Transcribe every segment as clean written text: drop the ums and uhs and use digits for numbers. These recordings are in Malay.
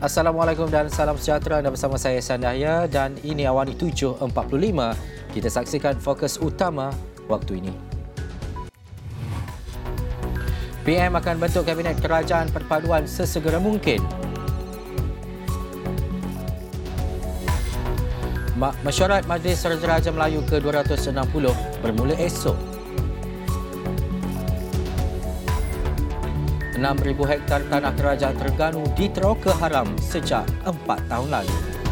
Assalamualaikum dan salam sejahtera. Anda bersama saya Sandahya dan ini Awani 7.45. Kita saksikan fokus utama waktu ini. PM akan bentuk Kabinet Kerajaan Perpaduan sesegera mungkin. Mesyuarat Majlis Raja-Raja Melayu ke-260 bermula esok. 6,000 hektar tanah kerajaan Terengganu diteroka haram sejak 4 tahun lalu.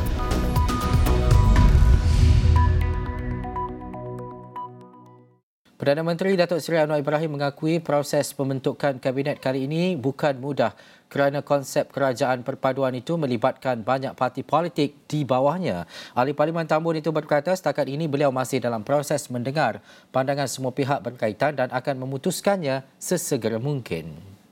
Perdana Menteri Datuk Seri Anwar Ibrahim mengakui proses pembentukan kabinet kali ini bukan mudah kerana konsep kerajaan perpaduan itu melibatkan banyak parti politik di bawahnya. Ahli Parlimen Tambun itu berkata setakat ini beliau masih dalam proses mendengar pandangan semua pihak berkaitan dan akan memutuskannya sesegera mungkin.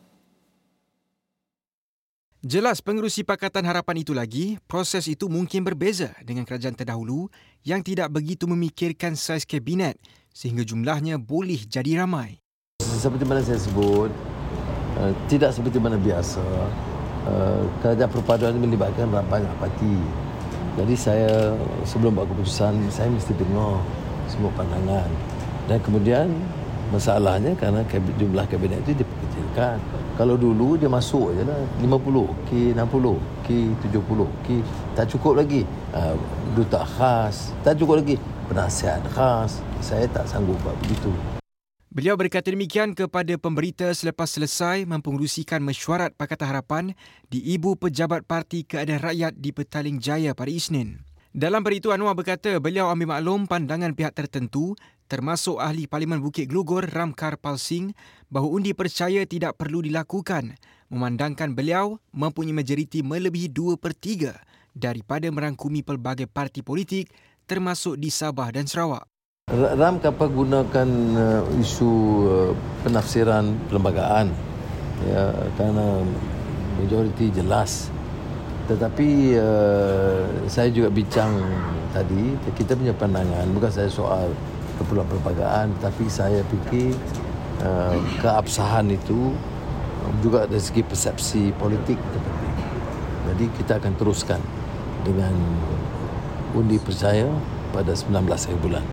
Jelas pengerusi Pakatan Harapan itu lagi, proses itu mungkin berbeza dengan kerajaan terdahulu yang tidak begitu memikirkan saiz kabinet sehingga jumlahnya boleh jadi ramai. Seperti mana saya sebut, tidak seperti mana biasa. Kerajaan perpaduan ini melibatkan banyak parti. Jadi saya sebelum buat keputusan, saya mesti dengar semua pandangan. Dan kemudian masalahnya kerana jumlah kabinet itu diperkecilkan. Kalau dulu dia masuk je lah 50, K60, K70, tak cukup lagi. Duta khas, tak cukup lagi. Penasihat khas, saya tak sanggup buat begitu. Beliau berkata demikian kepada pemberita selepas selesai mempengerusikan mesyuarat Pakatan Harapan di Ibu Pejabat Parti Keadilan Rakyat di Petaling Jaya pada Isnin. Dalam berita itu, Anwar berkata beliau ambil maklum pandangan pihak tertentu termasuk Ahli Parlimen Bukit Gelugor Ramkar Palsing bahawa undi percaya tidak perlu dilakukan memandangkan beliau mempunyai majoriti melebihi 2/3 daripada merangkumi pelbagai parti politik termasuk di Sabah dan Sarawak. Ramkar gunakan isu penafsiran perlembagaan ya, kerana majoriti jelas. Tetapi saya juga bincang tadi, kita punya pandangan, bukan saya soal keperluan perlembagaan, tapi saya fikir keabsahan itu juga dari segi persepsi politik terpenting. Jadi kita akan teruskan dengan undi percaya pada 19 hari bulan.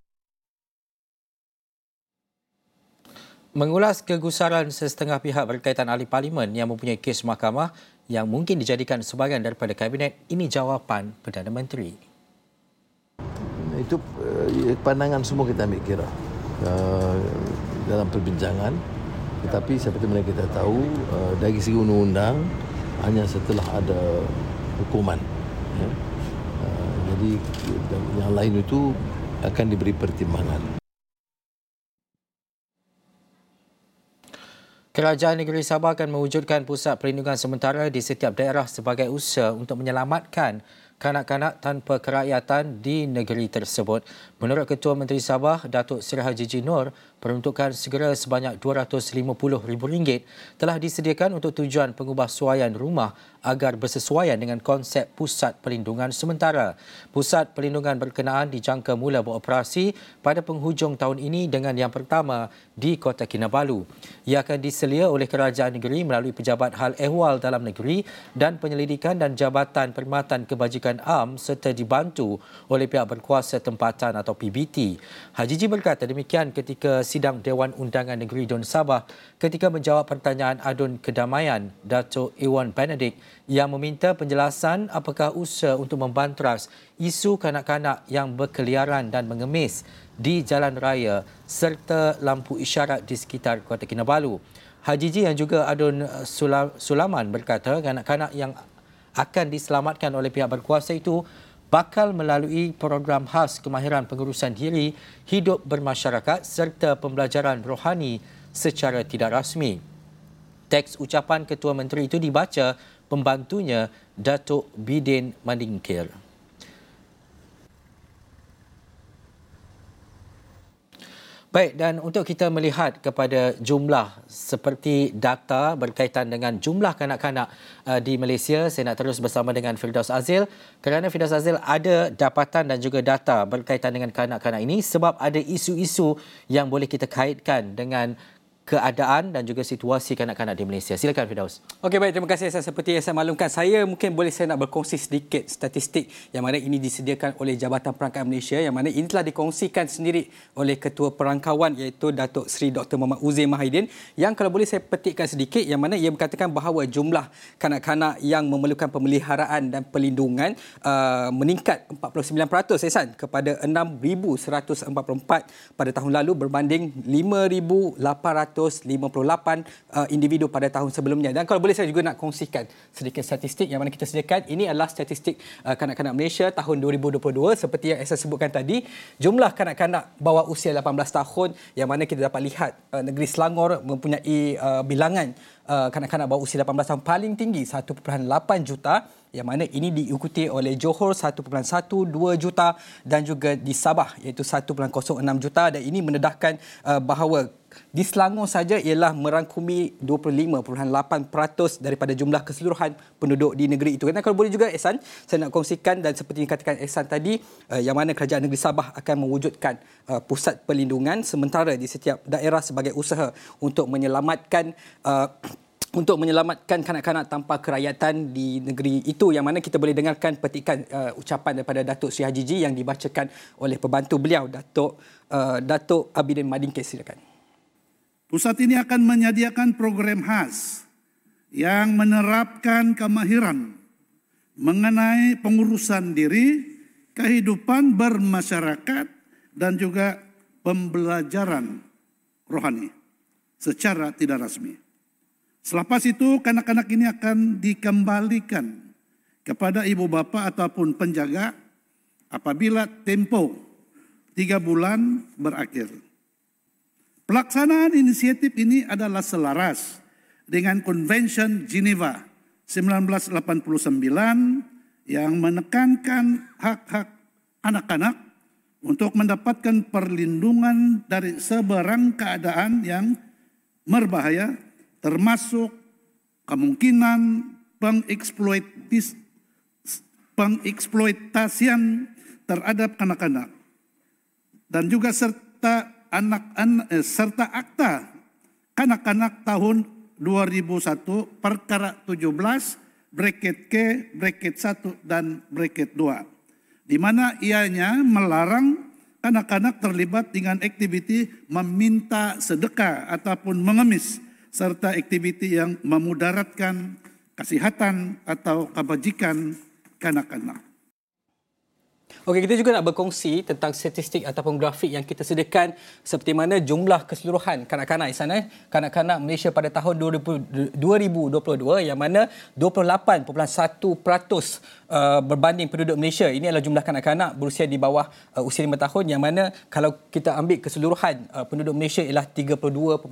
Mengulas kegusaran sesetengah pihak berkaitan ahli parlimen yang mempunyai kes mahkamah yang mungkin dijadikan sebahagian daripada kabinet, ini jawapan Perdana Menteri. Itu pandangan semua kita ambil kira dalam perbincangan. Tetapi seperti mana kita tahu, dari segi undang-undang hanya setelah ada hukuman. Ya. Jadi yang lain itu akan diberi pertimbangan. Kerajaan Negeri Sabah akan mewujudkan pusat perlindungan sementara di setiap daerah sebagai usaha untuk menyelamatkan kanak-kanak tanpa kerakyatan di negeri tersebut. Menurut Ketua Menteri Sabah, Datuk Seri Haji Nur, peruntukan segera sebanyak RM250,000 telah disediakan untuk tujuan pengubahsuaian rumah agar bersesuaian dengan konsep Pusat Perlindungan Sementara. Pusat perlindungan berkenaan dijangka mula beroperasi pada penghujung tahun ini dengan yang pertama di Kota Kinabalu. Ia akan diselia oleh Kerajaan Negeri melalui Pejabat Hal Ehwal Dalam Negeri dan Penyelidikan dan Jabatan Perkhidmatan Kebajikan Am serta dibantu oleh pihak berkuasa tempatan atau PBT. Haji Ji berkata demikian ketika sidang Dewan Undangan Negeri Dun Sabah ketika menjawab pertanyaan Adun Kedamaian Datuk Iwan Benedict yang meminta penjelasan apakah usaha untuk membantras isu kanak-kanak yang berkeliaran dan mengemis di jalan raya serta lampu isyarat di sekitar Kota Kinabalu. Haji Ji yang juga Adun Sulaman berkata kanak-kanak yang akan diselamatkan oleh pihak berkuasa itu bakal melalui program khas kemahiran pengurusan diri, hidup bermasyarakat serta pembelajaran rohani secara tidak rasmi. Teks ucapan Ketua Menteri itu dibaca pembantunya Datuk Bidin Mandingkir. Baik, dan untuk kita melihat kepada jumlah seperti data berkaitan dengan jumlah kanak-kanak di Malaysia, saya nak terus bersama dengan Firdaus Azil kerana Firdaus Azil ada dapatan dan juga data berkaitan dengan kanak-kanak ini sebab ada isu-isu yang boleh kita kaitkan dengan keadaan dan juga situasi kanak-kanak di Malaysia. Silakan Firdaus. Okey, baik, terima kasih. Seperti yang saya maklumkan, saya nak berkongsi sedikit statistik yang mana ini disediakan oleh Jabatan Perangkaian Malaysia, yang mana ini telah dikongsikan sendiri oleh Ketua Perangkawan iaitu Datuk Seri Dr. Muhammad Uzair Mahidin, yang kalau boleh saya petikkan sedikit, yang mana ia berkatakan bahawa jumlah kanak-kanak yang memerlukan pemeliharaan dan perlindungan meningkat 49% Ehsan kepada 6,144 pada tahun lalu berbanding 5,858 individu pada tahun sebelumnya. Dan kalau boleh saya juga nak kongsikan sedikit statistik yang mana kita sediakan. Ini adalah statistik kanak-kanak Malaysia tahun 2022. Seperti yang saya sebutkan tadi, jumlah kanak-kanak bawah usia 18 tahun yang mana kita dapat lihat negeri Selangor mempunyai bilangan kanak-kanak bawah usia 18 tahun paling tinggi 1.8 juta, yang mana ini diikuti oleh Johor 1.12 juta dan juga di Sabah iaitu 1.06 juta, dan ini mendedahkan bahawa di Selangor saja ialah merangkumi 25.8% daripada jumlah keseluruhan penduduk di negeri itu. Dan kalau boleh juga Ehsan, saya nak kongsikan dan seperti yang katakan Ehsan tadi, yang mana Kerajaan Negeri Sabah akan mewujudkan pusat perlindungan sementara di setiap daerah sebagai usaha untuk menyelamatkan kanak-kanak tanpa kerakyatan di negeri itu, yang mana kita boleh dengarkan petikan ucapan daripada Datuk Seri Haji G yang dibacakan oleh pembantu beliau, Datuk Abidin Madingkes. Silakan. Pusat ini akan menyediakan program khas yang menerapkan kemahiran mengenai pengurusan diri, kehidupan bermasyarakat dan juga pembelajaran rohani secara tidak rasmi. Selepas itu, kanak-kanak ini akan dikembalikan kepada ibu bapa ataupun penjaga apabila tempoh 3 bulan berakhir. Pelaksanaan inisiatif ini adalah selaras dengan Konvensyen Geneva 1989 yang menekankan hak-hak anak-anak untuk mendapatkan perlindungan dari sebarang keadaan yang berbahaya, termasuk kemungkinan pengeksploitasian terhadap kanak-kanak, dan juga serta Akta Kanak-kanak tahun 2001 Perkara 17 bracket K, bracket 1 dan bracket 2, di mana ianya melarang kanak-kanak terlibat dengan aktiviti meminta sedekah ataupun mengemis serta aktiviti yang memudaratkan kesihatan atau kebajikan kanak-kanak. Okey, kita juga nak berkongsi tentang statistik ataupun grafik yang kita sediakan seperti mana jumlah keseluruhan kanak-kanak di sana. Kanak-kanak Malaysia pada tahun 2022 yang mana 28.1% berbanding penduduk Malaysia. Ini adalah jumlah kanak-kanak berusia di bawah usia 5 tahun, yang mana kalau kita ambil keseluruhan penduduk Malaysia ialah 32.65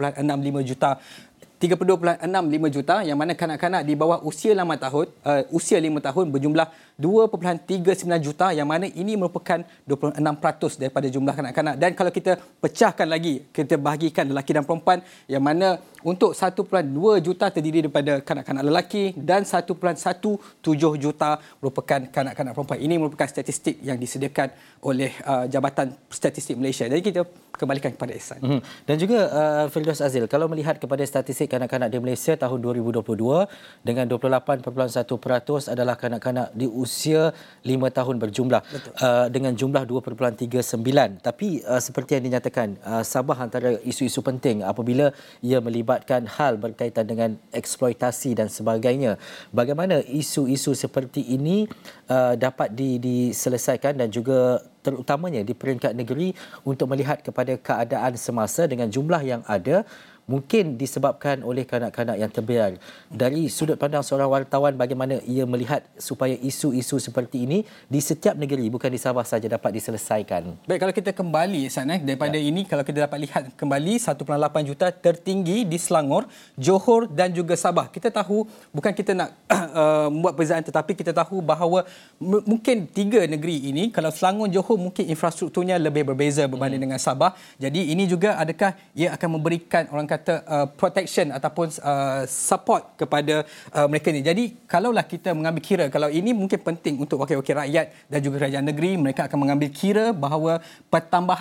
juta, yang mana kanak-kanak di bawah usia 5 tahun berjumlah 2.39 juta, yang mana ini merupakan 26% daripada jumlah kanak-kanak. Dan kalau kita pecahkan lagi, kita bahagikan lelaki dan perempuan, yang mana untuk 1.2 juta terdiri daripada kanak-kanak lelaki dan 1.17 juta merupakan kanak-kanak perempuan. Ini merupakan statistik yang disediakan oleh Jabatan Statistik Malaysia. Jadi kita kembalikan kepada Ehsan. Dan juga Firdaus Azil, kalau melihat kepada statistik kanak-kanak di Malaysia tahun 2022 dengan 28.1% adalah kanak-kanak di usia 5 tahun berjumlah dengan jumlah 2.39. Tapi seperti yang dinyatakan, Sabah antara isu-isu penting apabila ia melibatkan hal berkaitan dengan eksploitasi dan sebagainya. Bagaimana isu-isu seperti ini dapat diselesaikan dan juga terutamanya di peringkat negeri untuk melihat kepada keadaan semasa dengan jumlah yang ada, mungkin disebabkan oleh kanak-kanak yang terbiar. Dari sudut pandang seorang wartawan, bagaimana ia melihat supaya isu-isu seperti ini di setiap negeri, bukan di Sabah saja, dapat diselesaikan? Baik, kalau kita kembali daripada ini, kalau kita dapat lihat kembali 1.8 juta tertinggi di Selangor, Johor dan juga Sabah. Kita tahu, bukan kita nak membuat perbezaan, tetapi kita tahu bahawa mungkin 3 negeri ini, kalau Selangor, Johor mungkin infrastrukturnya lebih berbeza berbanding dengan Sabah. Jadi ini juga adakah ia akan memberikan orang kata protection ataupun support kepada mereka ni. Jadi kalaulah kita mengambil kira, kalau ini mungkin penting untuk wakil-wakil rakyat dan juga kerajaan negeri, mereka akan mengambil kira bahawa pertambahan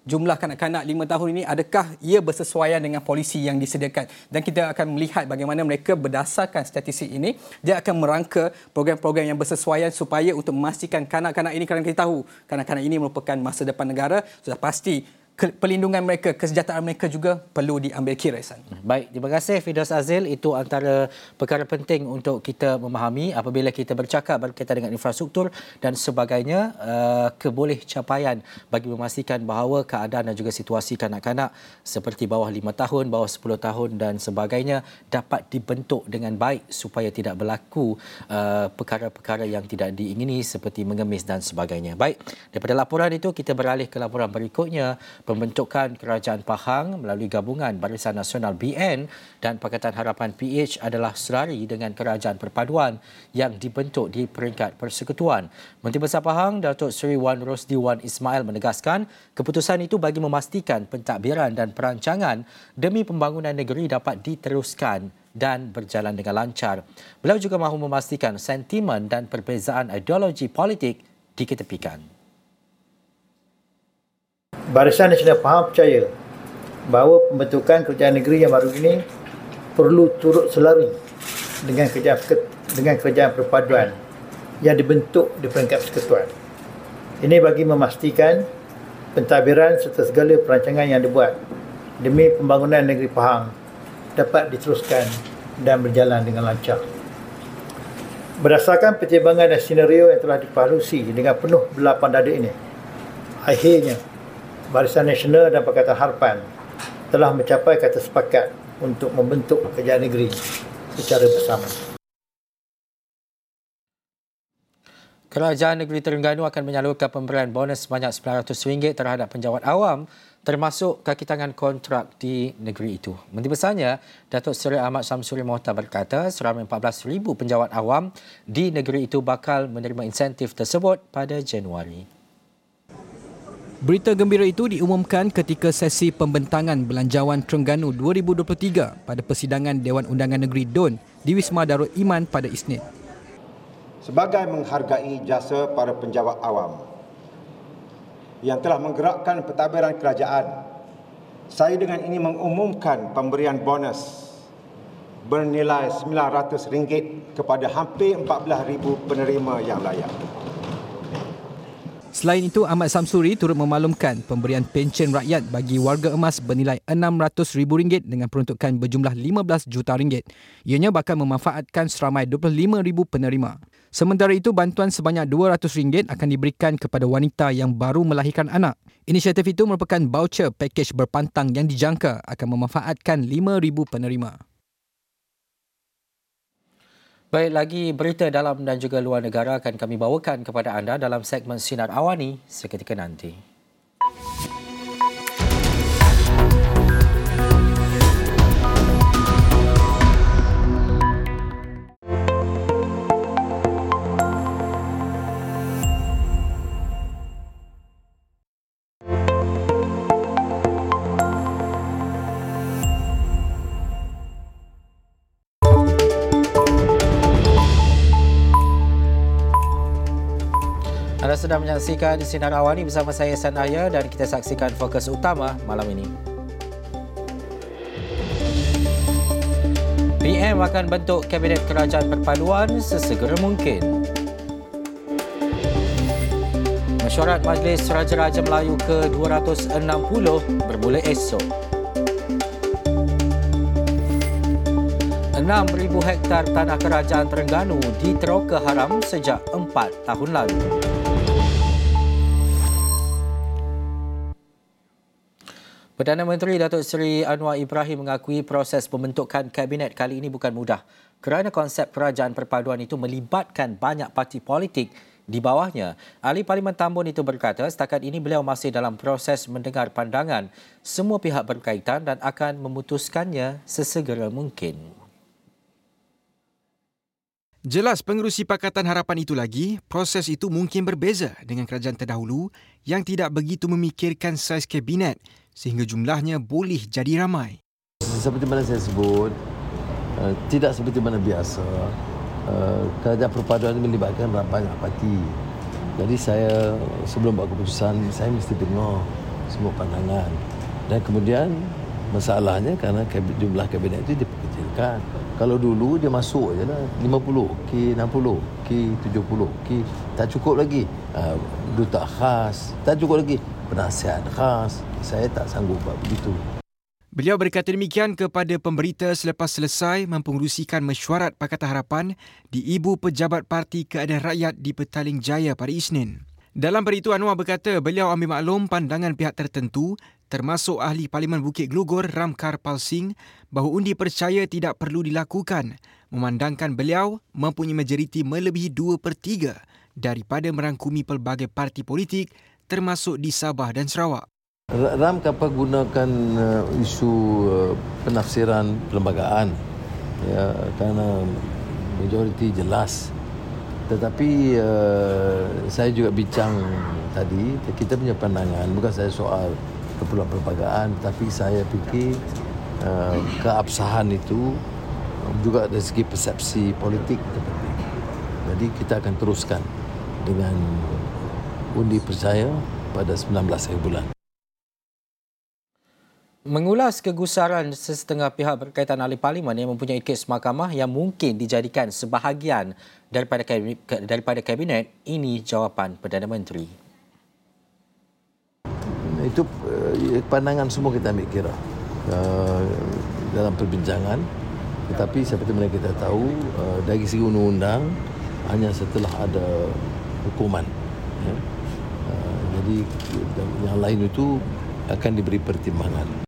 jumlah kanak-kanak 5 tahun ini, adakah ia bersesuaian dengan polisi yang disediakan? Dan kita akan melihat bagaimana mereka berdasarkan statistik ini, dia akan merangka program-program yang bersesuaian supaya untuk memastikan kanak-kanak ini, kerana kita tahu kanak-kanak ini merupakan masa depan negara, sudah pasti perlindungan mereka, kesejahteraan mereka juga perlu diambil kira. Baik, terima kasih Firdaus Azil. Itu antara perkara penting untuk kita memahami apabila kita bercakap berkaitan dengan infrastruktur dan sebagainya, keboleh capaian bagi memastikan bahawa keadaan dan juga situasi kanak-kanak seperti bawah 5 tahun, bawah 10 tahun dan sebagainya dapat dibentuk dengan baik supaya tidak berlaku perkara-perkara yang tidak diingini seperti mengemis dan sebagainya. Baik, daripada laporan itu kita beralih ke laporan berikutnya. Pembentukan Kerajaan Pahang melalui gabungan Barisan Nasional BN dan Pakatan Harapan PH adalah selari dengan Kerajaan Perpaduan yang dibentuk di peringkat Persekutuan. Menteri Besar Pahang, Datuk Seri Wan Rosdi Wan Ismail menegaskan keputusan itu bagi memastikan pentadbiran dan perancangan demi pembangunan negeri dapat diteruskan dan berjalan dengan lancar. Beliau juga mahu memastikan sentimen dan perbezaan ideologi politik diketepikan. Barisan Nasional Pahang percaya bahawa pembentukan kerajaan negeri yang baru ini perlu turut selari dengan kerajaan perpaduan yang dibentuk di peringkat persekutuan. Ini bagi memastikan pentadbiran serta segala perancangan yang dibuat demi pembangunan negeri Pahang dapat diteruskan dan berjalan dengan lancar. Berdasarkan pertimbangan dan senario yang telah dipalusi dengan penuh berlapang dada ini, akhirnya Barisan Nasional dan Pakatan Harapan telah mencapai kata sepakat untuk membentuk kerajaan negeri secara bersama. Kerajaan Negeri Terengganu akan menyalurkan pemberian bonus sebanyak RM900 terhadap penjawat awam termasuk kaki tangan kontrak di negeri itu. Menteri Besarnya, Datuk Seri Ahmad Samsuri Mohtar berkata seramai 14,000 penjawat awam di negeri itu bakal menerima insentif tersebut pada Januari. Berita gembira itu diumumkan ketika sesi pembentangan Belanjawan Terengganu 2023 pada persidangan Dewan Undangan Negeri DUN di Wisma Darul Iman pada Isnin. Sebagai menghargai jasa para penjawat awam yang telah menggerakkan pentadbiran kerajaan, saya dengan ini mengumumkan pemberian bonus bernilai RM900 kepada hampir 14,000 penerima yang layak. Selain itu, Ahmad Samsuri turut memaklumkan pemberian pencen rakyat bagi warga emas bernilai RM600,000 dengan peruntukan berjumlah RM15 juta. Ianya bakal memanfaatkan seramai 25,000 penerima. Sementara itu, bantuan sebanyak RM200 akan diberikan kepada wanita yang baru melahirkan anak. Inisiatif itu merupakan voucher pakej berpantang yang dijangka akan memanfaatkan 5,000 penerima. Baik, lagi berita dalam dan juga luar negara akan kami bawakan kepada anda dalam segmen Sinar Awani seketika nanti. Anda sedang menyaksikan Sinar Awani bersama saya Sanaya dan kita saksikan fokus utama malam ini. PM akan bentuk Kabinet Kerajaan Perpaduan sesegera mungkin. Mesyuarat Majlis Raja-Raja Melayu ke-260 bermula esok. 6,000 hektar tanah kerajaan Terengganu diteroka haram sejak 4 tahun lalu. Perdana Menteri Datuk Seri Anwar Ibrahim mengakui proses pembentukan kabinet kali ini bukan mudah kerana konsep kerajaan perpaduan itu melibatkan banyak parti politik di bawahnya. Ahli Parlimen Tambun itu berkata setakat ini beliau masih dalam proses mendengar pandangan semua pihak berkaitan dan akan memutuskannya sesegera mungkin. Jelas pengerusi Pakatan Harapan itu lagi, proses itu mungkin berbeza dengan kerajaan terdahulu yang tidak begitu memikirkan saiz kabinet sehingga jumlahnya boleh jadi ramai. Seperti mana saya sebut, tidak seperti mana biasa. Kerajaan perpaduan ini melibatkan banyak parti. Jadi saya sebelum buat keputusan, saya mesti dengar semua pandangan. Dan kemudian masalahnya kerana jumlah kabinet itu diperkecilkan. Kalau dulu dia masuk je lah 50, K 60, K 70, K tak cukup lagi. Duta khas, tak cukup lagi. Penasihat khas. Saya tak sanggup buat begitu. Beliau berkata demikian kepada pemberita selepas selesai mempengerusikan mesyuarat Pakatan Harapan di Ibu Pejabat Parti Keadilan Rakyat di Petaling Jaya pada Isnin. Dalam berita Anwar berkata beliau ambil maklum pandangan pihak tertentu termasuk Ahli Parlimen Bukit Gelugor Ram Karpal Singh bahawa undi percaya tidak perlu dilakukan memandangkan beliau mempunyai majoriti melebihi 2/3 daripada merangkumi pelbagai parti politik termasuk di Sabah dan Sarawak. Ram Karpal gunakan isu penafsiran perlembagaan ya, kerana majoriti jelas. Tetapi saya juga bincang tadi, kita punya pandangan, bukan saya soal keperluan perlembagaan, tapi saya fikir keabsahan itu juga dari segi persepsi politik terpenting. Jadi kita akan teruskan dengan undi percaya pada 19 hari bulan. Mengulas kegusaran sesetengah pihak berkaitan ahli parlimen yang mempunyai kes mahkamah yang mungkin dijadikan sebahagian daripada kabinet, ini jawapan Perdana Menteri. Itu pandangan semua kita ambil kira dalam perbincangan. Tetapi seperti mana kita tahu, dari segi undang-undang hanya setelah ada hukuman. Ya. Jadi yang lain itu akan diberi pertimbangan.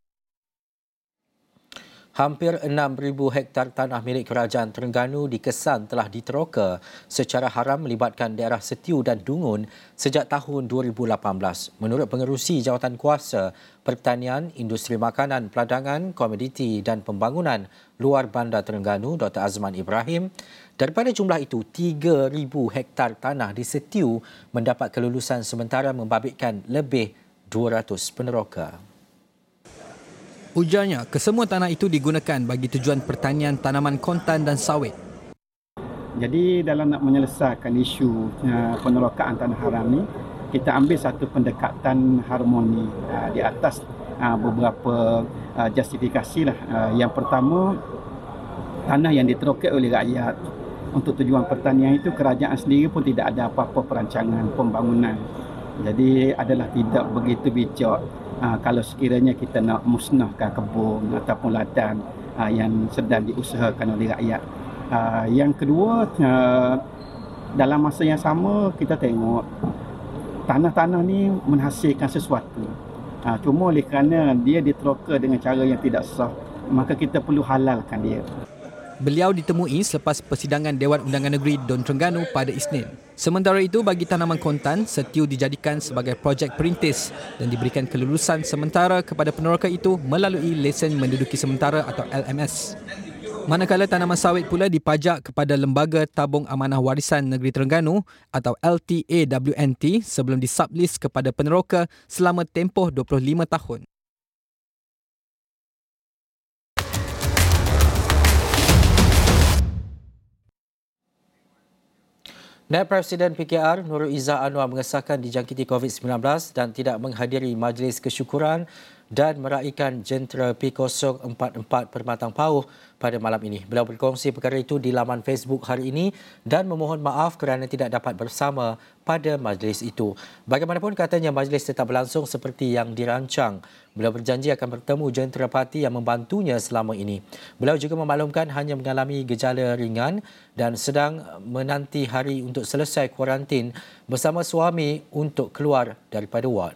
Hampir 6,000 hektar tanah milik Kerajaan Terengganu dikesan telah diteroka secara haram melibatkan daerah Setiu dan Dungun sejak tahun 2018. Menurut Pengerusi Jawatan Kuasa Pertanian, Industri Makanan, Peladangan, Komoditi dan Pembangunan Luar Bandar Terengganu, Dr. Azman Ibrahim, daripada jumlah itu, 3,000 hektar tanah di Setiu mendapat kelulusan sementara membabitkan lebih 200 peneroka. Ujarnya, kesemua tanah itu digunakan bagi tujuan pertanian tanaman kontan dan sawit. Jadi dalam nak menyelesaikan isu penerokaan tanah haram ni, kita ambil satu pendekatan harmoni di atas beberapa justifikasi lah. Yang pertama, tanah yang diteroka oleh rakyat untuk tujuan pertanian itu kerajaan sendiri pun tidak ada apa-apa perancangan pembangunan. Jadi adalah tidak begitu bijak kalau sekiranya kita nak musnahkan kebun ataupun ladang yang sedang diusahakan oleh rakyat. Yang kedua, dalam masa yang sama kita tengok tanah-tanah ni menghasilkan sesuatu. Cuma oleh kerana dia diteroka dengan cara yang tidak sah, maka kita perlu halalkan dia. Beliau ditemui selepas persidangan Dewan Undangan Negeri Don Terengganu pada Isnin. Sementara itu, bagi tanaman kontan, Setiu dijadikan sebagai projek perintis dan diberikan kelulusan sementara kepada peneroka itu melalui lesen menduduki sementara atau LMS. Manakala tanaman sawit pula dipajak kepada Lembaga Tabung Amanah Warisan Negeri Terengganu atau LTAWNT sebelum disublis kepada peneroka selama tempoh 25 tahun. Naib Presiden PKR Nurul Izzah Anwar mengesahkan dijangkiti COVID-19 dan tidak menghadiri majlis kesyukuran dan meraikan jentera P044 Permatang Pauh pada malam ini. Beliau berkongsi perkara itu di laman Facebook hari ini dan memohon maaf kerana tidak dapat bersama pada majlis itu. Bagaimanapun katanya majlis tetap berlangsung seperti yang dirancang. Beliau berjanji akan bertemu jentera parti yang membantunya selama ini. Beliau juga memaklumkan hanya mengalami gejala ringan dan sedang menanti hari untuk selesai kuarantin bersama suami untuk keluar daripada wad.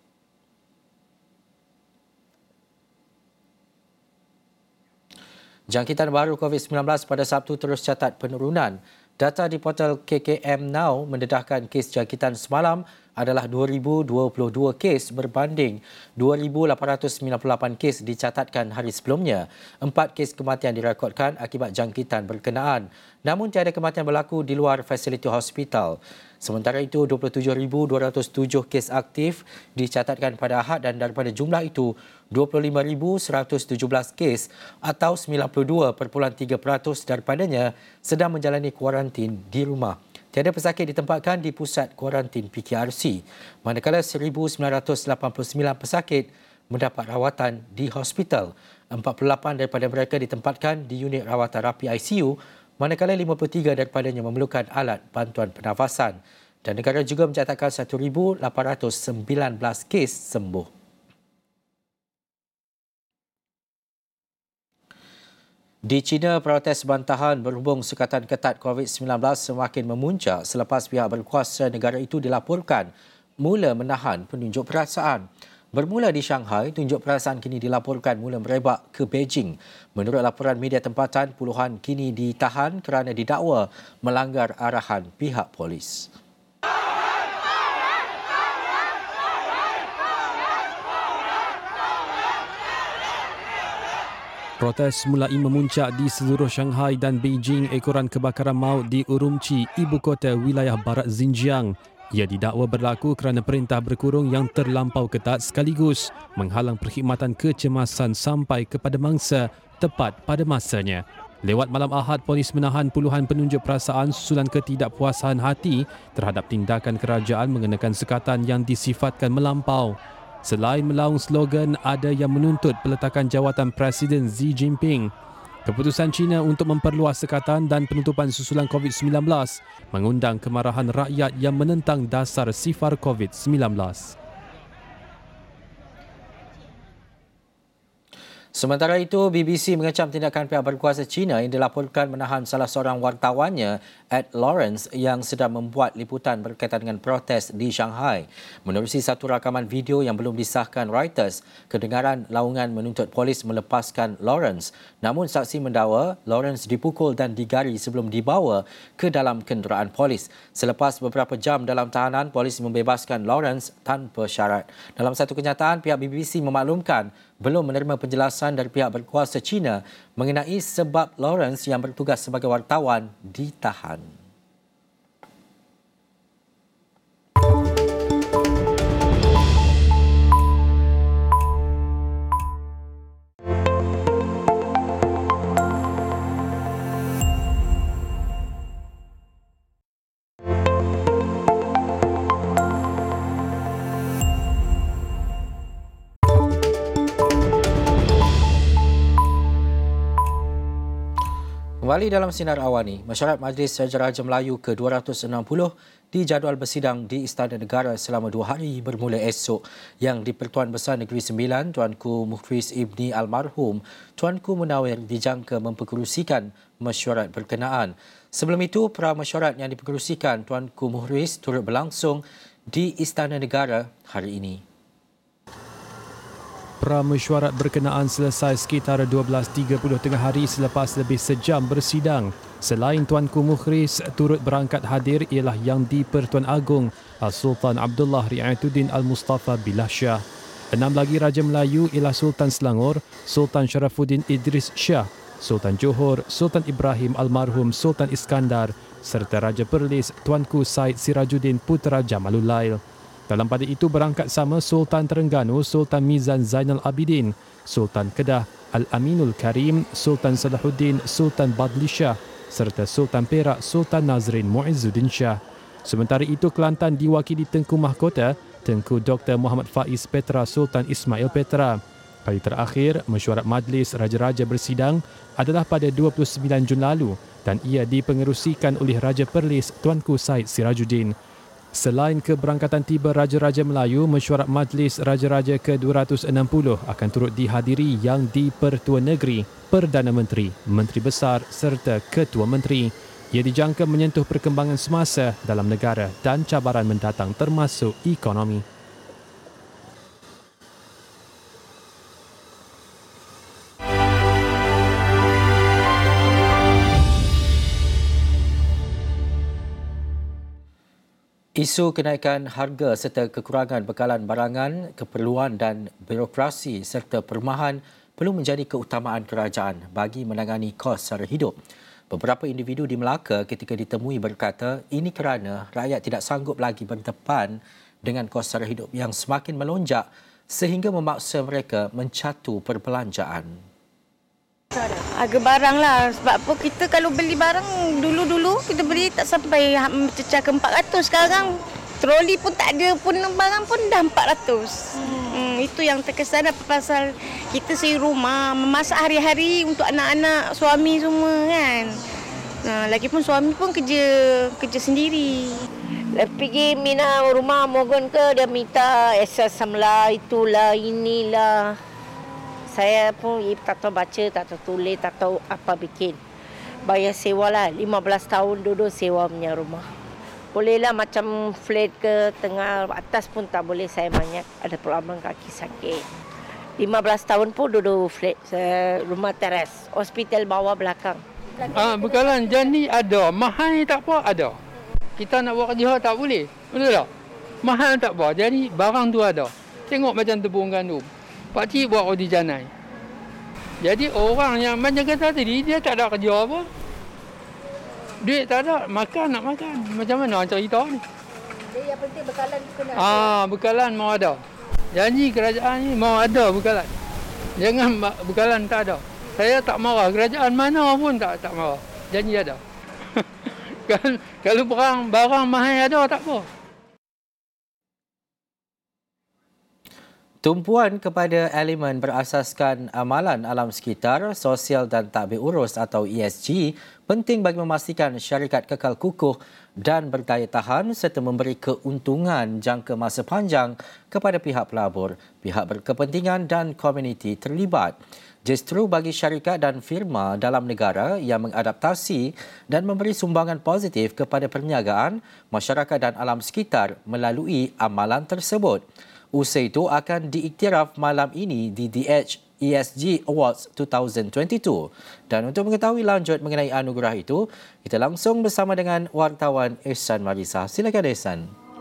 Jangkitan baru COVID-19 pada Sabtu terus catat penurunan. Data di portal KKM Now mendedahkan kes jangkitan semalam adalah 2,022 kes berbanding 2,898 kes dicatatkan hari sebelumnya. 4 kes kematian direkodkan akibat jangkitan berkenaan. Namun tiada kematian berlaku di luar fasiliti hospital. Sementara itu, 27,207 kes aktif dicatatkan pada Ahad dan daripada jumlah itu, 25,117 kes atau 92.3% daripadanya sedang menjalani kuarantin di rumah. Tiada pesakit ditempatkan di pusat kuarantin PKRC, manakala 1,989 pesakit mendapat rawatan di hospital. 48 daripada mereka ditempatkan di unit rawatan rapi ICU, manakala 53 daripadanya memerlukan alat bantuan pernafasan. Dan negara juga mencatatkan 1,819 kes sembuh. Di China, protes bantahan berhubung sukatan ketat COVID-19 semakin memuncak selepas pihak berkuasa negara itu dilaporkan mula menahan penunjuk perasaan. Bermula di Shanghai, tunjuk perasaan kini dilaporkan mula merebak ke Beijing. Menurut laporan media tempatan, puluhan kini ditahan kerana didakwa melanggar arahan pihak polis. Protes mulai memuncak di seluruh Shanghai dan Beijing ekoran kebakaran maut di Urumqi, ibu kota wilayah barat Xinjiang. Ia didakwa berlaku kerana perintah berkurung yang terlampau ketat sekaligus menghalang perkhidmatan kecemasan sampai kepada mangsa tepat pada masanya. Lewat malam Ahad, polis menahan puluhan penunjuk perasaan susulan ketidakpuasan hati terhadap tindakan kerajaan mengenakan sekatan yang disifatkan melampau. Selain melaung slogan, ada yang menuntut peletakan jawatan Presiden Xi Jinping. Keputusan China untuk memperluas sekatan dan penutupan susulan COVID-19 mengundang kemarahan rakyat yang menentang dasar sifar COVID-19. Sementara itu, BBC mengecam tindakan pihak berkuasa China yang dilaporkan menahan salah seorang wartawannya, Ed Lawrence, yang sedang membuat liputan berkaitan dengan protes di Shanghai. Menerusi satu rakaman video yang belum disahkan Reuters, kedengaran laungan menuntut polis melepaskan Lawrence. Namun saksi mendakwa Lawrence dipukul dan digari sebelum dibawa ke dalam kenderaan polis. Selepas beberapa jam dalam tahanan, polis membebaskan Lawrence tanpa syarat. Dalam satu kenyataan, pihak BBC memaklumkan belum menerima penjelasan dari pihak berkuasa China mengenai sebab Lawrence yang bertugas sebagai wartawan ditahan. Kembali dalam Sinar Awani, Mesyuarat Majlis Raja-Raja Melayu ke-260 dijadual bersidang di Istana Negara selama 2 hari bermula esok, yang di-Pertuan Besar Negeri Sembilan Tuanku Mukhriz Ibni Almarhum Tuanku Munawir dijangka memperkerusikan mesyuarat berkenaan. Sebelum itu, pra-mesyuarat yang diperkerusikan Tuanku Mukhriz turut berlangsung di Istana Negara hari ini. Pra-mesyuarat berkenaan selesai sekitar 12.30 tengah hari selepas lebih sejam bersidang. Selain Tuanku Mukhriz, turut berangkat hadir ialah Yang di-Pertuan Agong Sultan Abdullah Riayatuddin Al-Mustafa Billah Shah. 6 lagi Raja Melayu ialah Sultan Selangor, Sultan Sharafuddin Idris Shah, Sultan Johor, Sultan Ibrahim Almarhum Sultan Iskandar serta Raja Perlis Tuanku Said Sirajuddin Putera Jamalul Lail. Dalam pada itu berangkat sama Sultan Terengganu Sultan Mizan Zainal Abidin, Sultan Kedah Al-Aminul Karim, Sultan Salahuddin Sultan Badli Shah serta Sultan Perak Sultan Nazrin Muizzuddin Shah. Sementara itu, Kelantan diwakili Tengku Mahkota Tengku Dr. Muhammad Faiz Petra Sultan Ismail Petra. Kali terakhir mesyuarat Majlis Raja-Raja bersidang adalah pada 29 Jun lalu dan ia dipengerusikan oleh Raja Perlis Tuanku Said Sirajuddin. Selain keberangkatan tiba Raja-Raja Melayu, mesyuarat Majlis Raja-Raja ke-260 akan turut dihadiri Yang di-Pertua Negeri, Perdana Menteri, Menteri Besar serta Ketua Menteri. Ia dijangka menyentuh perkembangan semasa dalam negara dan cabaran mendatang termasuk ekonomi. Isu kenaikan harga serta kekurangan bekalan barangan, keperluan dan birokrasi serta perumahan perlu menjadi keutamaan kerajaan bagi menangani kos sara hidup. Beberapa individu di Melaka ketika ditemui berkata ini kerana rakyat tidak sanggup lagi berdepan dengan kos sara hidup yang semakin melonjak sehingga memaksa mereka mencatu perbelanjaan. Harga barang lah. Sebab apa kita kalau beli barang dulu-dulu kita beli tak sampai cecah ke 400. Sekarang troli pun tak ada pun, barang pun dah 400. Itu yang terkesan apa pasal kita sendiri rumah memasak hari-hari untuk anak-anak, suami semua kan. Lagipun suami pun kerja sendiri. Pergi Mina rumah Mogon ke dia minta SSM lah, itulah, inilah. Saya pun tak tahu baca, tak tahu tulis, tak tahu apa bikin. Bayar sewa lah, 15 tahun duduk sewa punya rumah. Bolehlah macam flat ke tengah atas pun tak boleh, saya banyak ada problem kaki sakit. 15 tahun pun duduk flat, rumah teras, hospital bawah belakang. Bekalan jani ada, mahal tak apa ada. Kita nak buat kerja tak boleh, betul tak? Mahal tak apa, jadi barang tu ada. Tengok macam tepung gandum. Pakcik buat roti canai. Jadi orang yang macam kata tadi, dia tak ada kerja apa. Duit tak ada, nak makan. Macam mana orang cerita ni? Jadi yang penting bekalan kena bekalan mau ada. Janji kerajaan ni mau ada bekalan. Jangan bekalan tak ada. Saya tak marah, kerajaan mana pun tak marah. Janji ada. Kalau barang mahal ada tak apa. Tumpuan kepada elemen berasaskan amalan alam sekitar, sosial dan tadbir urus atau ESG penting bagi memastikan syarikat kekal kukuh dan berdaya tahan serta memberi keuntungan jangka masa panjang kepada pihak pelabur, pihak berkepentingan dan komuniti terlibat. Justru bagi syarikat dan firma dalam negara yang mengadaptasi dan memberi sumbangan positif kepada perniagaan, masyarakat dan alam sekitar melalui amalan tersebut. Usaha itu akan diiktiraf malam ini di DH ESG Awards 2022. Dan untuk mengetahui lanjut mengenai anugerah itu, kita langsung bersama dengan wartawan Ihsan Marisa. Silakan Ihsan.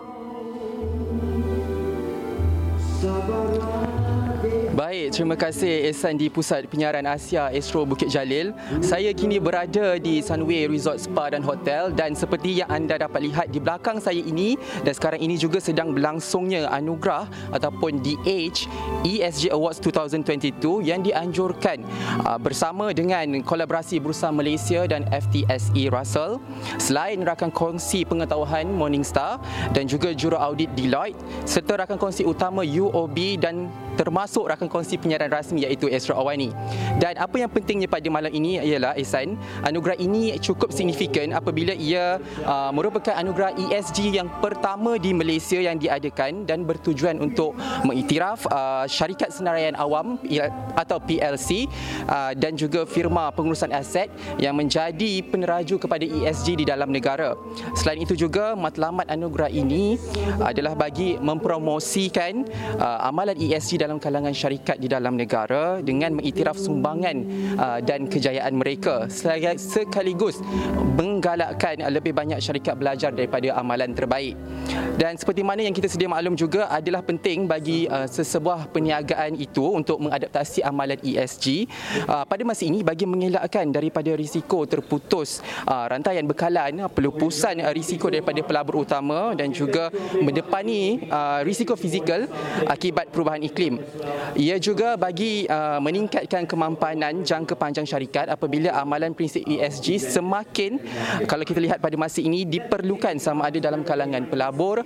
Baik, terima kasih Ihsan di Pusat Penyiaran Asia Astro Bukit Jalil. Saya kini berada di Sunway Resort Spa dan Hotel dan seperti yang anda dapat lihat di belakang saya ini dan sekarang ini juga sedang berlangsungnya anugerah ataupun DH ESG Awards 2022 yang dianjurkan bersama dengan kolaborasi Bursa Malaysia dan FTSE Russell. Selain rakan kongsi pengetahuan Morningstar dan juga juru audit Deloitte serta rakan kongsi utama UOB dan termasuk rakan kongsi penyiaran rasmi iaitu Astro Awani. Dan apa yang pentingnya pada malam ini ialah Ihsan, anugerah ini cukup signifikan apabila ia merupakan anugerah ESG yang pertama di Malaysia yang diadakan dan bertujuan untuk mengiktiraf syarikat senaraian awam atau PLC dan juga firma pengurusan aset yang menjadi peneraju kepada ESG di dalam negara. Selain itu juga matlamat anugerah ini adalah bagi mempromosikan amalan ESG dalam kalangan syarikat di dalam negara dengan mengiktiraf sumbangan dan kejayaan mereka sekaligus menggalakkan lebih banyak syarikat belajar daripada amalan terbaik. Dan seperti mana yang kita sedia maklum juga adalah penting bagi sesebuah perniagaan itu untuk mengadaptasi amalan ESG pada masa ini bagi mengelakkan daripada risiko terputus rantaian bekalan, pelupusan risiko daripada pelabur utama dan juga mendepani risiko fizikal akibat perubahan iklim. Ia juga bagi meningkatkan kemampanan jangka panjang syarikat apabila amalan prinsip ESG semakin, kalau kita lihat pada masa ini, diperlukan sama ada dalam kalangan pelabur,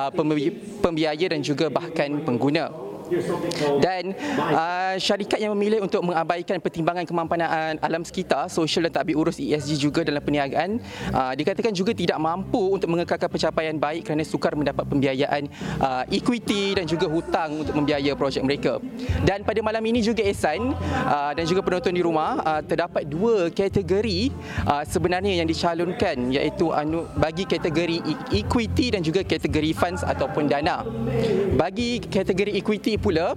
pembiaya dan juga bahkan pengguna. Dan syarikat yang memilih untuk mengabaikan pertimbangan kemampanan alam sekitar, sosial dan tadbir urus ESG juga dalam perniagaan dikatakan juga tidak mampu untuk mengekalkan pencapaian baik kerana sukar mendapat pembiayaan equity dan juga hutang untuk membiaya projek mereka. Dan pada malam ini juga Ihsan dan juga penonton di rumah, terdapat dua kategori sebenarnya yang dicalonkan, iaitu bagi kategori equity dan juga kategori funds ataupun dana. Bagi kategori equity pula,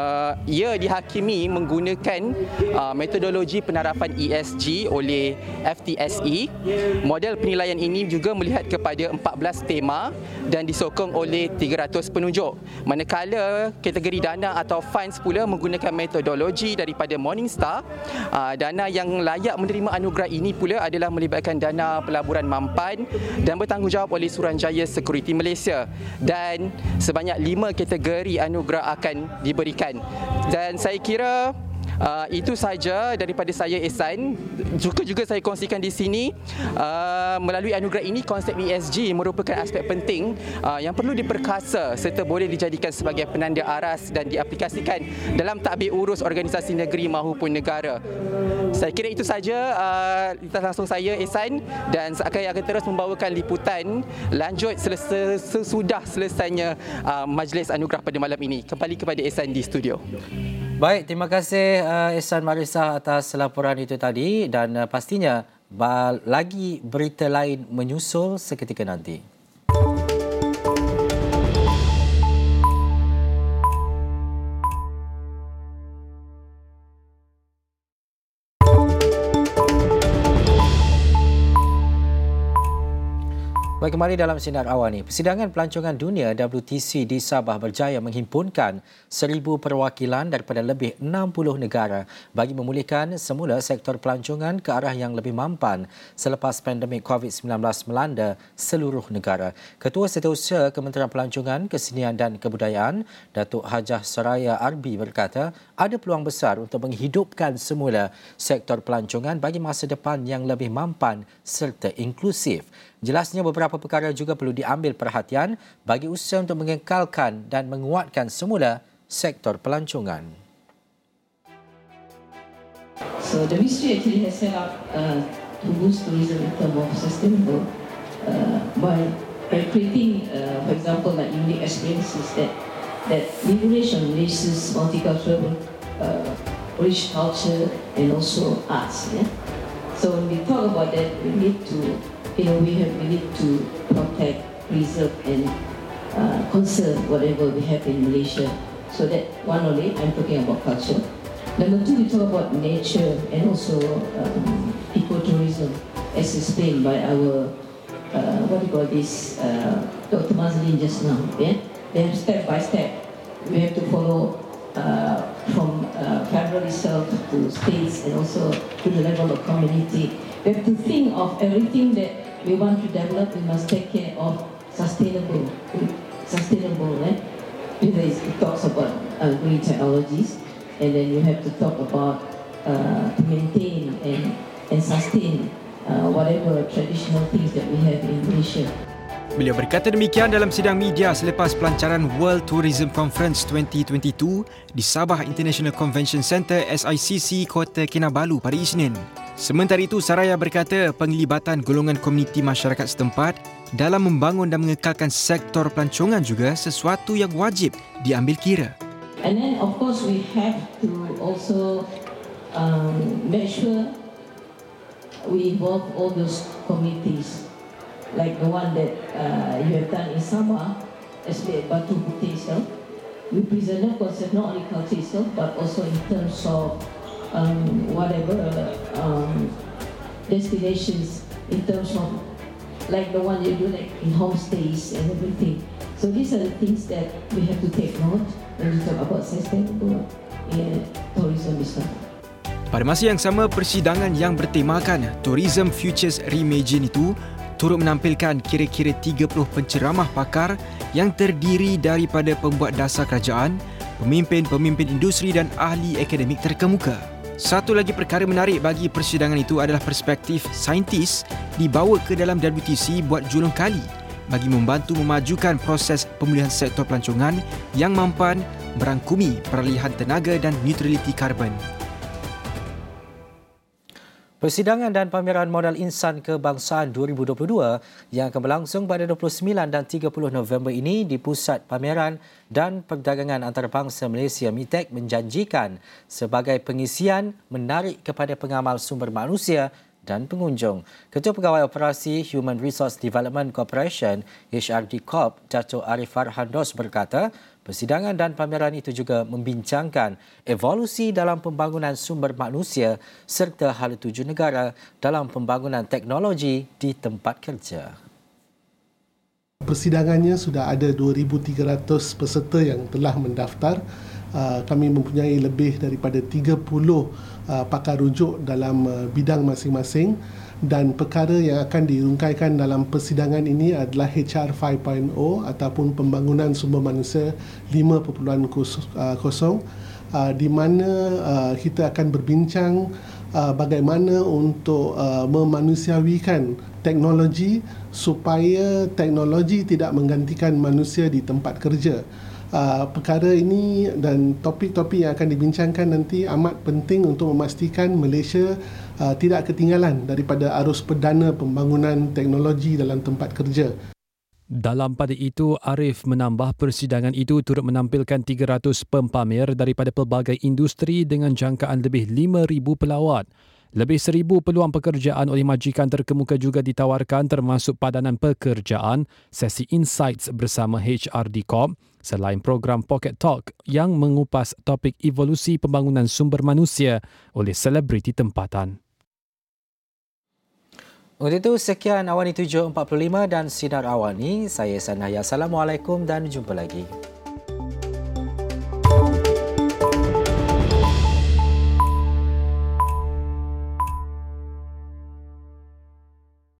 ia dihakimi menggunakan metodologi penerapan ESG oleh FTSE. Model penilaian ini juga melihat kepada 14 tema dan disokong oleh 300 penunjuk. Manakala kategori dana atau funds pula menggunakan metodologi daripada Morningstar. Dana yang layak menerima anugerah ini pula adalah melibatkan dana pelaburan mampan dan bertanggungjawab oleh Suruhanjaya Security Malaysia. Dan sebanyak 5 kategori anugerah akan diberikan. Dan saya kira Itu saja daripada saya, Ehsan. Juga saya kongsikan di sini, melalui anugerah ini, konsep ESG merupakan aspek penting yang perlu diperkasa serta boleh dijadikan sebagai penanda aras dan diaplikasikan dalam tadbir urus organisasi negeri maupun negara. Saya kira itu saja langsung saya, Ehsan, dan saya akan terus membawakan liputan lanjut sesudah selesainya majlis anugerah pada malam ini. Kembali kepada Ehsan di studio. Baik, terima kasih Ehsan Marisah atas laporan itu tadi, dan pastinya lagi berita lain menyusul seketika nanti. Baik, kembali dalam Sinar Awal ini. Persidangan Pelancongan Dunia WTC di Sabah berjaya menghimpunkan 1,000 perwakilan daripada lebih 60 negara bagi memulihkan semula sektor pelancongan ke arah yang lebih mampan selepas pandemik COVID-19 melanda seluruh negara. Ketua Setiausaha Kementerian Pelancongan, Kesenian dan Kebudayaan, Datuk Hajah Soraya Arbi berkata, ada peluang besar untuk menghidupkan semula sektor pelancongan bagi masa depan yang lebih mampan serta inklusif. Jelasnya beberapa perkara juga perlu diambil perhatian bagi usaha untuk mengekalkan dan menguatkan semula sektor pelancongan. So the ministry actually has set up to boost tourism in terms of sustainable by creating, for example, like unique experiences that Indonesia releases multicultural, rich culture and also arts. Yeah? So when we talk about that, we need to we need to protect, preserve and conserve whatever we have in Malaysia. So that one only, I'm talking about culture. Number two, we talk about nature and also ecotourism, as explained by our, Dr. Mazlin just now. Yeah? Then step by step, we have to follow from federal itself to states and also to the level of community. We have to think of everything that we want to develop. We must take care of sustainable, right? It talks about green technologies, and then you have to talk about to maintain and sustain whatever traditional things that we have in Malaysia. Beliau berkata demikian dalam sidang media selepas pelancaran World Tourism Conference 2022 di Sabah International Convention Centre SICC, Kota Kinabalu pada Isnin. Sementara itu, Saraya berkata penglibatan golongan komuniti masyarakat setempat dalam membangun dan mengekalkan sektor pelancongan juga sesuatu yang wajib diambil kira. And then of course we have to also make sure we involve all those communities, like the one that you have done in Sabah, especially Batu Putih itself. We present not only culture itself, but also in terms of whatever destinations, in terms of like the one you do like in homestays and everything. So these are the things that we have to take note when we talk about sustainable tourism itself. Pada masa yang sama, persidangan yang bertemakan Tourism Futures Reimagine itu turut menampilkan kira-kira 30 penceramah pakar yang terdiri daripada pembuat dasar kerajaan, pemimpin-pemimpin industri dan ahli akademik terkemuka. Satu lagi perkara menarik bagi persidangan itu adalah perspektif saintis dibawa ke dalam WTC buat julung kali bagi membantu memajukan proses pemulihan sektor pelancongan yang mampan merangkumi peralihan tenaga dan neutraliti karbon. Persidangan dan pameran modal insan kebangsaan 2022 yang akan berlangsung pada 29 dan 30 November ini di Pusat Pameran dan Perdagangan Antarabangsa Malaysia MITEC menjanjikan sebagai pengisian menarik kepada pengamal sumber manusia dan pengunjung. Ketua Pegawai Operasi Human Resource Development Corporation HRD Corp, Dato' Arif Farhandos berkata, persidangan dan pameran itu juga membincangkan evolusi dalam pembangunan sumber manusia serta hala tuju negara dalam pembangunan teknologi di tempat kerja. Persidangannya sudah ada 2,300 peserta yang telah mendaftar. Kami mempunyai lebih daripada 30 pakar rujuk dalam bidang masing-masing dan perkara yang akan dirungkaikan dalam persidangan ini adalah HR 5.0 ataupun pembangunan sumber manusia 5.0. di mana kita akan berbincang bagaimana untuk memanusiawikan teknologi supaya teknologi tidak menggantikan manusia di tempat kerja. Perkara ini dan topik-topik yang akan dibincangkan nanti amat penting untuk memastikan Malaysia tidak ketinggalan daripada arus perdana pembangunan teknologi dalam tempat kerja. Dalam pada itu, Arif menambah persidangan itu turut menampilkan 300 pempamer daripada pelbagai industri dengan jangkaan lebih 5,000 pelawat. Lebih 1,000 peluang pekerjaan oleh majikan terkemuka juga ditawarkan termasuk padanan pekerjaan, sesi insights bersama HRD Corp selain program Pocket Talk yang mengupas topik evolusi pembangunan sumber manusia oleh selebriti tempatan. Untuk itu, sekian Awani 745 dan Sinar Awani. Saya Sanaya. Assalamualaikum dan jumpa lagi.